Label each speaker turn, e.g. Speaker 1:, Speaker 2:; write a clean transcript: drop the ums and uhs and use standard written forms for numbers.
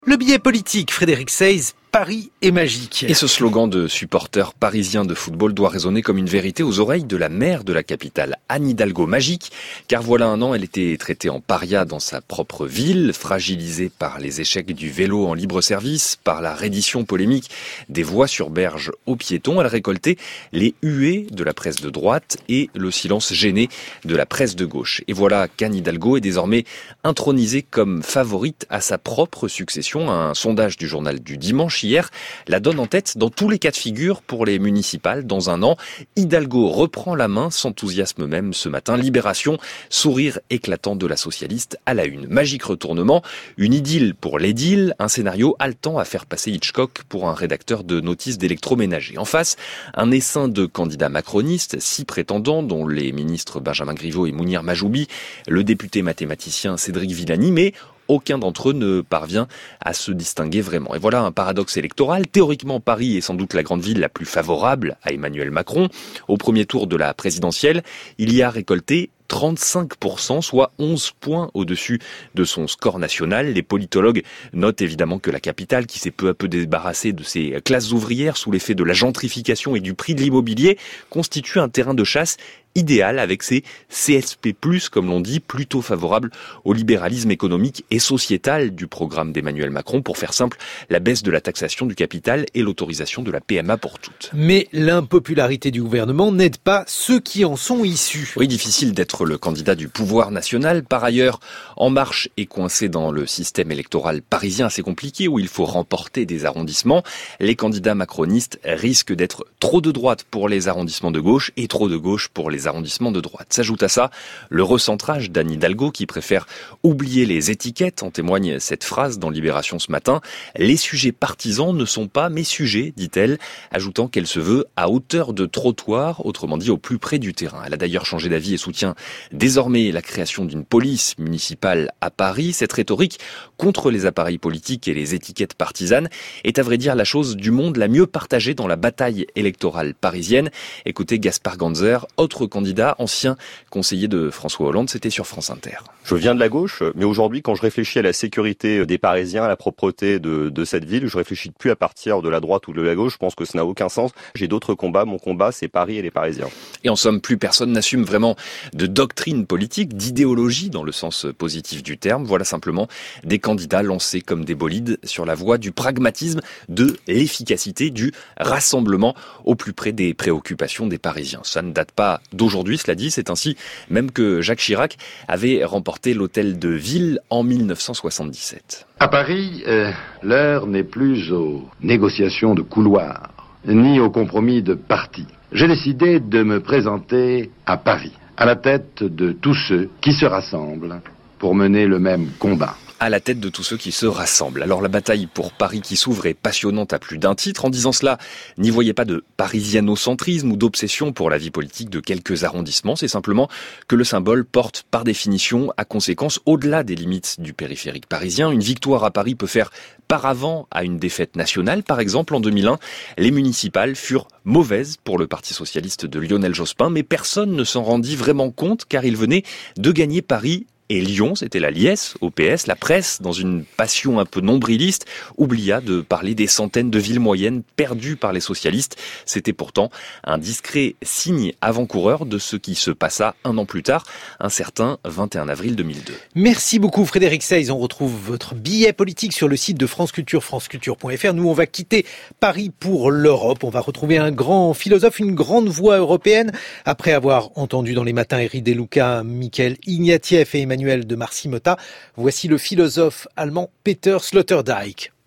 Speaker 1: Le billet politique, Frédéric Seyss, Paris est magique.
Speaker 2: Et ce slogan de supporters parisiens de football doit résonner comme une vérité aux oreilles de la maire de la capitale, Anne Hidalgo. Magique, car voilà un an, elle était traitée en paria dans sa propre ville, fragilisée par les échecs du vélo en libre service, par la reddition polémique des voies sur berge aux piétons. Elle récoltait les huées de la presse de droite et le silence gêné de la presse de gauche. Et voilà qu'Anne Hidalgo est désormais intronisée comme favorite à sa propre succession. Un sondage du journal du Dimanche hier la donne en tête dans tous les cas de figure pour les municipales. Dans un an, Hidalgo reprend la main, s'enthousiasme même ce matin. Libération, sourire éclatant de la socialiste à la une. Magique retournement, une idylle pour l'édile, un scénario haletant à faire passer Hitchcock pour un rédacteur de notices d'électroménager. En face, un essaim de candidats macronistes, 6 prétendants, dont les ministres Benjamin Griveaux et Mounir Majoubi, le député mathématicien Cédric Villani, mais aucun d'entre eux ne parvient à se distinguer vraiment. Et voilà un paradoxe électoral. Théoriquement, Paris est sans doute la grande ville la plus favorable à Emmanuel Macron. Au premier tour de la présidentielle, il y a récolté 35%, soit 11 points au-dessus de son score national. Les politologues notent évidemment que la capitale, qui s'est peu à peu débarrassée de ses classes ouvrières sous l'effet de la gentrification et du prix de l'immobilier, constitue un terrain de chasse idéal avec ses CSP+, comme l'on dit, plutôt favorable au libéralisme économique et sociétal du programme d'Emmanuel Macron. Pour faire simple, la baisse de la taxation du capital et l'autorisation de la PMA pour toutes.
Speaker 1: Mais l'impopularité du gouvernement n'aide pas ceux qui en sont issus.
Speaker 2: Oui, difficile d'être le candidat du pouvoir national. Par ailleurs, En Marche est coincé dans le système électoral parisien assez compliqué où il faut remporter des arrondissements. Les candidats macronistes risquent d'être trop de droite pour les arrondissements de gauche et trop de gauche pour les arrondissements de droite. S'ajoute à ça le recentrage d'Anne Hidalgo qui préfère oublier les étiquettes. En témoigne cette phrase dans Libération ce matin. Les sujets partisans ne sont pas mes sujets, dit-elle, ajoutant qu'elle se veut à hauteur de trottoir, autrement dit au plus près du terrain. Elle a d'ailleurs changé d'avis et soutient désormais la création d'une police municipale à Paris. Cette rhétorique contre les appareils politiques et les étiquettes partisanes est à vrai dire la chose du monde la mieux partagée dans la bataille électorale parisienne. Écoutez Gaspard Ganzer, autre candidat, ancien conseiller de François Hollande, c'était sur France Inter.
Speaker 3: Je viens de la gauche, mais aujourd'hui, quand je réfléchis à la sécurité des Parisiens, à la propreté de cette ville, je réfléchis plus à partir de la droite ou de la gauche. Je pense que ça n'a aucun sens. J'ai d'autres combats. Mon combat, c'est Paris et les Parisiens.
Speaker 2: Et en somme, plus personne n'assume vraiment de doctrine politique, d'idéologie dans le sens positif du terme. Voilà simplement des candidats lancés comme des bolides sur la voie du pragmatisme, de l'efficacité, du rassemblement au plus près des préoccupations des Parisiens. Ça ne date pas d'aujourd'hui, cela dit. C'est ainsi même que Jacques Chirac avait remporté l'hôtel de ville en 1977.
Speaker 4: À Paris, l'heure n'est plus aux négociations de couloir, ni aux compromis de parti. J'ai décidé de me présenter à Paris, à la tête de tous ceux qui se rassemblent pour mener le même combat.
Speaker 2: À la tête de tous ceux qui se rassemblent. Alors la bataille pour Paris qui s'ouvre est passionnante à plus d'un titre. En disant cela, n'y voyez pas de parisianocentrisme ou d'obsession pour la vie politique de quelques arrondissements. C'est simplement que le symbole porte par définition à conséquence au-delà des limites du périphérique parisien. Une victoire à Paris peut faire paravent à une défaite nationale. Par exemple, en 2001, les municipales furent mauvaises pour le Parti socialiste de Lionel Jospin, mais personne ne s'en rendit vraiment compte car il venait de gagner Paris et Lyon, c'était la liesse au PS. La presse, dans une passion un peu nombriliste, oublia de parler des centaines de villes moyennes perdues par les socialistes. C'était pourtant un discret signe avant-coureur de ce qui se passa un an plus tard, un certain 21 avril 2002.
Speaker 1: Merci beaucoup Frédéric Seyss. On retrouve votre billet politique sur le site de France Culture, franceculture.fr. Nous, on va quitter Paris pour l'Europe. On va retrouver un grand philosophe, une grande voix européenne. Après avoir entendu dans les matins Éric Deluca, Michael Ignatieff et Emmanuel de Marcy-Motta, voici le philosophe allemand Peter Sloterdijk.